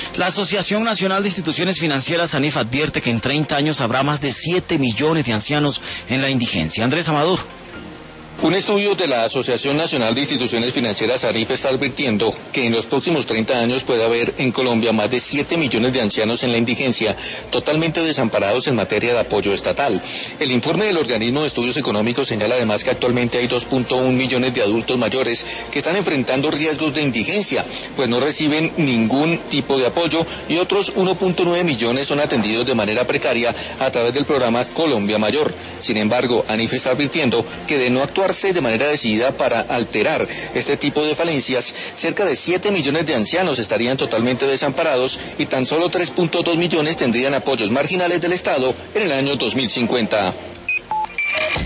La Asociación Nacional de Instituciones Financieras, ANIF, advierte que en 30 años habrá más de 7 millones de ancianos en la indigencia. Andrés Amador. Un estudio de la Asociación Nacional de Instituciones Financieras, ANIF, está advirtiendo que en los próximos 30 años puede haber en Colombia más de 7 millones de ancianos en la indigencia, totalmente desamparados en materia de apoyo estatal. El informe del organismo de estudios económicos señala además que actualmente hay 2.1 millones de adultos mayores que están enfrentando riesgos de indigencia, pues no reciben ningún tipo de apoyo, y otros 1.9 millones son atendidos de manera precaria a través del programa Colombia Mayor. Sin embargo, ANIF está advirtiendo que de no actuar de manera decidida para alterar este tipo de falencias, cerca de 7 millones de ancianos estarían totalmente desamparados y tan solo 3.2 millones tendrían apoyos marginales del Estado en el año 2050.